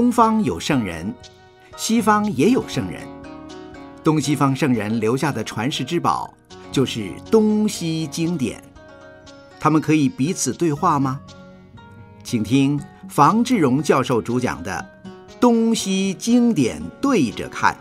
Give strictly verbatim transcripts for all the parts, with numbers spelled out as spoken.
东方有圣人，西方也有圣人。东西方圣人留下的传世之宝，就是东西经典。他们可以彼此对话吗？请听房志荣教授主讲的《东西经典对着看》。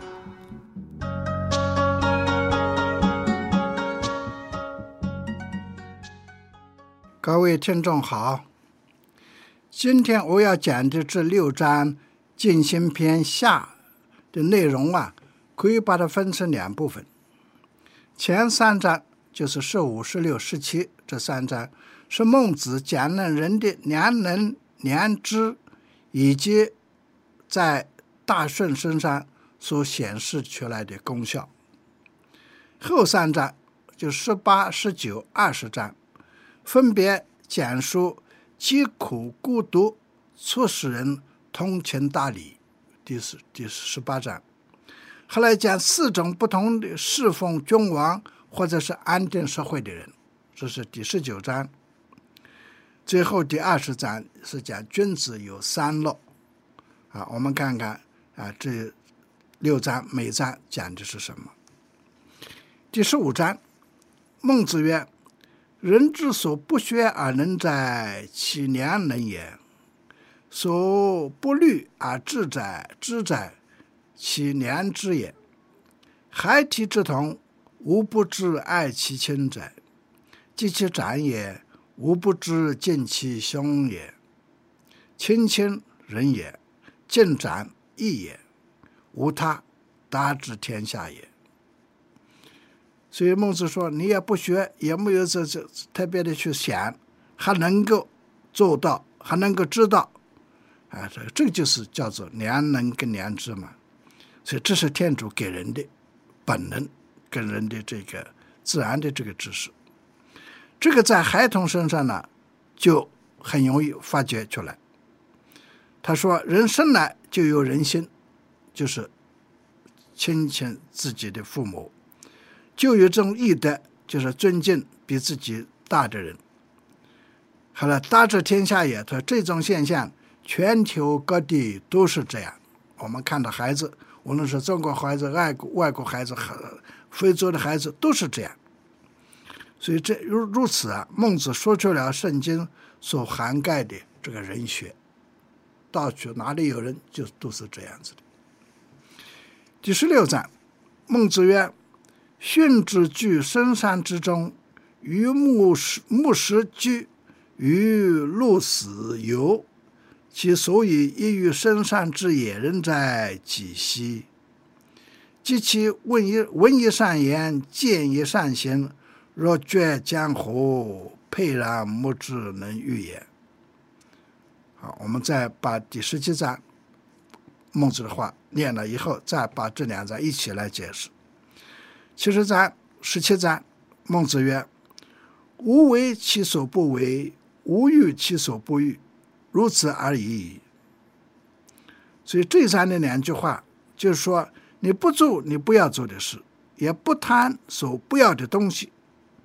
各位听众好，今天我要讲的这六章进行篇下的内容啊，可以把它分成两部分。前三章就是十五、十六、十七这三章，是孟子讲论人的良能、良知，以及在大顺身上所显示出来的功效。后三章就十八、十九、二十章，分别讲述疾苦孤独促使人通情达理，第十第十八章。后来讲四种不同的侍奉君王或者是安定社会的人，这是第十九章。最后第二十章是讲君子有三乐啊，我们看看啊，这六章每章讲的是什么。第十五章，孟子曰：人之所不学而能哉，其良能也；所不虑而知哉，知哉，其良知也。孩提之童，吾不知爱其亲哉，及其长也，吾不知敬其兄也。亲亲仁也，敬长义也，无他，达之天下也。所以孟子说，你也不学，也没有这这特别的去想，还能够做到，还能够知道啊，这这就是叫做良能跟良知嘛。所以这是天主给人的本能，跟人的这个自然的这个知识。这个在孩童身上呢，就很容易发掘出来。他说，人生来就有人心，就是亲亲自己的父母，就有这种义德，就是尊敬比自己大的人。好了，达之天下也，他这种现象全球各地都是这样。我们看到孩子，无论是中国孩子、外国外国孩子、非洲的孩子，都是这样。所以这如如此啊，孟子说出了圣经所涵盖的这个人学，到处哪里有人就都是这样子的。第十六章，孟子曰：训之居深山之中，于木石木石居，于鹿死游，其所以异于深山之野人哉，几希！及其闻一闻一善言，见一善行，若决江湖，沛然莫之能御也。好，我们再把第十七章孟子的话念了以后，再把这两章一起来解释。七十章、十七章，孟子曰：无为其所不为，无欲其所不欲，如此而已矣。所以这章的两句话就是说，你不做你不要做的事，也不贪所不要的东西。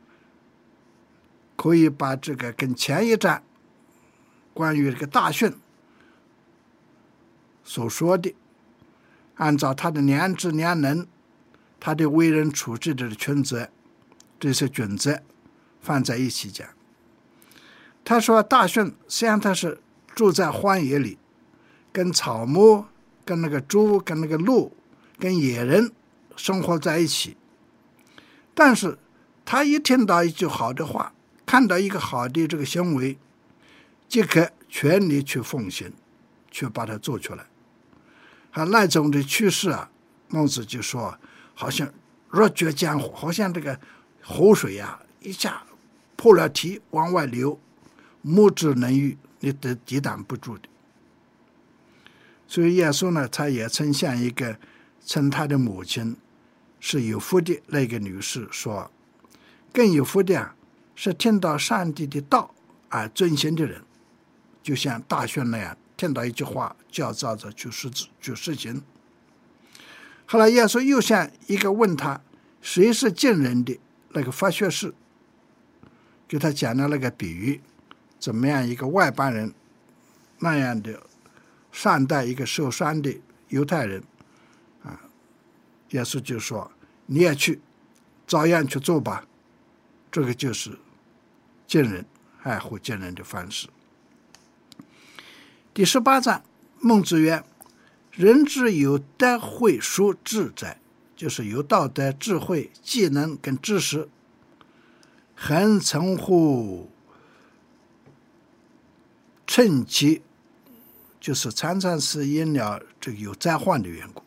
可以把这个跟前一章关于这个大训所说的，按照他的良知良能，他的为人处事的原则，这些准则放在一起讲。他说大训实际上他是住在荒野里，跟草木、跟那个猪、跟那个鹿、跟野人生活在一起，但是他一听到一句好的话，看到一个好的这个行为，即可全力去奉行，去把它做出来。啊，那种的趋势啊，孟子就说，好像若决江湖，好像这个湖水啊，一下破了堤往外流，莫之能御，你得抵挡不住的。所以耶稣呢，他也曾向一个称他的母亲是有福的那个女士说，更有福的啊，是听到上帝的道而遵行的人，就像大训那样，听到一句话就要照着去实去实行。后来耶稣又向一个问他谁是敬人的那个法学士，给他讲了那个比喻，怎么样一个外邦人那样的善待一个受伤的犹太人啊，耶稣就说你也去照样去做吧，这个就是敬人爱护敬人的方式。第十八章，孟子曰：人之有德慧淑智者，就是有道德、智慧、技能跟知识，恒称乎称其，就是常常是因了这个有灾患的缘故。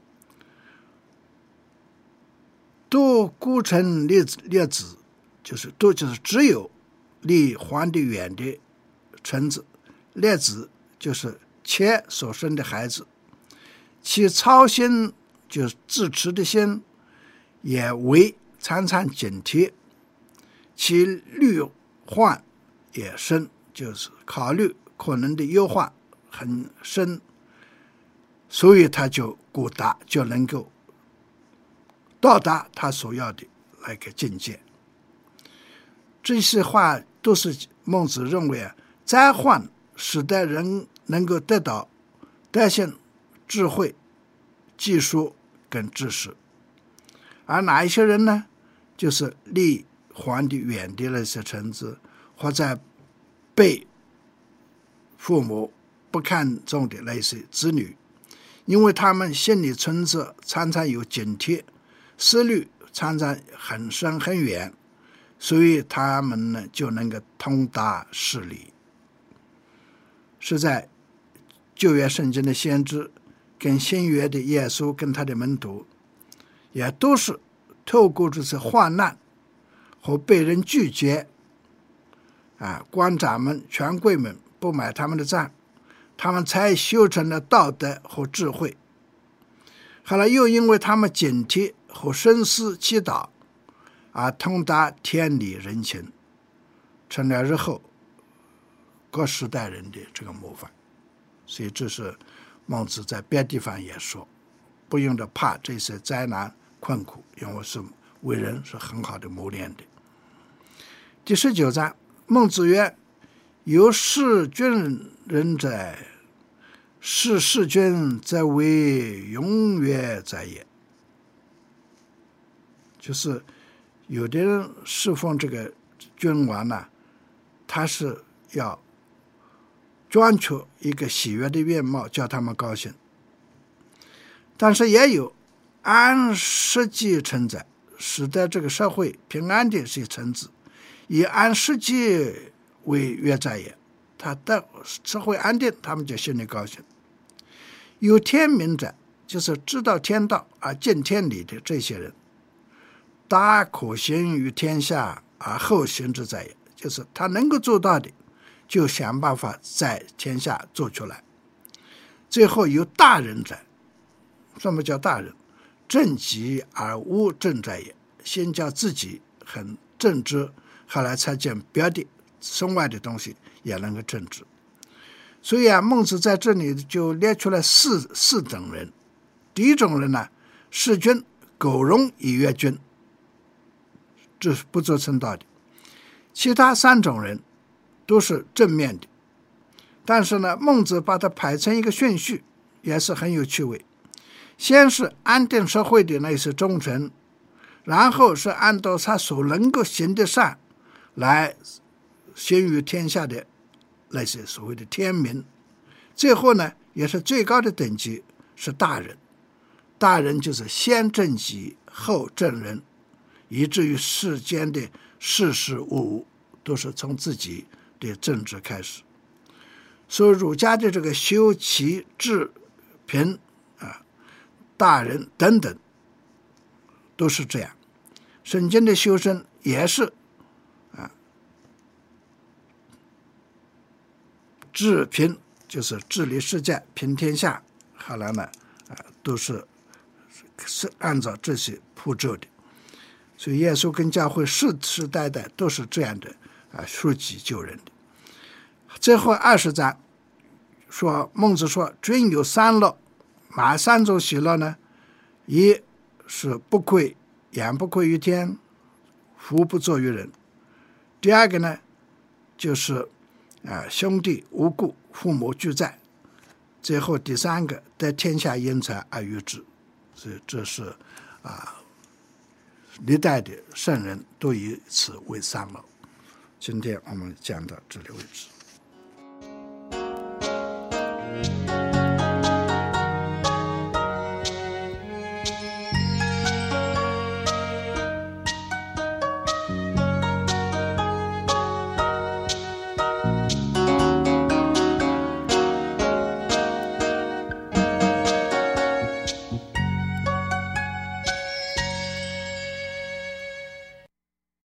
都孤臣列列子，就是都就是只有离皇帝远的臣子，列子就是妾所生的孩子，其操心就是自持的心，也为常常警惕，其虑患也深，就是考虑可能的忧患很深，所以他就古达就能够到达他所要的那个境界。这些话都是孟子认为啊，灾患使得人能够得到德性、智慧、技术跟知识，而哪一些人呢？就是离皇帝远的那些臣子，或者被父母不看重的那些子女，因为他们心里存着常常有警惕，思虑常常很深很远，所以他们呢就能够通达事理。是在旧约圣经的先知跟新约的耶稣跟他的门徒，也都是透过这些患难和被人拒绝啊，官长们权贵们不买他们的账，他们才修成了道德和智慧。后来又因为他们警惕和深思祈祷而通达天理人情，成了日后各时代人的这个模范。所以这是孟子在别地方也说，不用着怕这些灾难困苦，因为是为人是很好的磨练的。第十九章，孟子曰：有事君人者，事事君则为永远者也。就是有的人侍奉这个君王呢，他是要装出一个喜悦的面貌，叫他们高兴。但是也有按实际臣宰，使得这个社会平安的是臣子，以按实际为约者也。他的社会安定，他们就心里高兴。有天明者，就是知道天道而敬天理的这些人，达可行于天下而后行之者也，就是他能够做到的，就想办法在天下做出来。最后有大人者，什么叫大人？正己而无正者也，先叫自己很正直，后来才见别的身外的东西也能够正直。所以啊，孟子在这里就列出了四四等人。第一种人呢，弑君，苟容以悦君，这是不做称道的。其他三种人都是正面的，但是呢，孟子把它排成一个顺序，也是很有趣味。先是安定社会的那些忠臣，然后是按照他所能够行的善来行于天下的那些所谓的天民，最后呢，也是最高的等级是大人。大人就是先正己后正人，以至于世间的事事物物都是从自己的政治开始。所以儒家的这个修齐治平啊、大人等等都是这样。圣经的修身也是啊，治平就是治理世界平天下，后来呢啊都是是按照这些步骤的。所以耶稣跟教会世世代代都是这样的啊，赎己救人的。最后二十章说，孟子说君有三乐，哪三种喜乐呢？一是不愧言不愧于天，福不作于人。第二个呢，就是啊兄弟无故，父母俱在。 最后第三个，得天下英才而育之，所以这是啊，历代的圣人都以此为三了。今天我们讲到这里为止。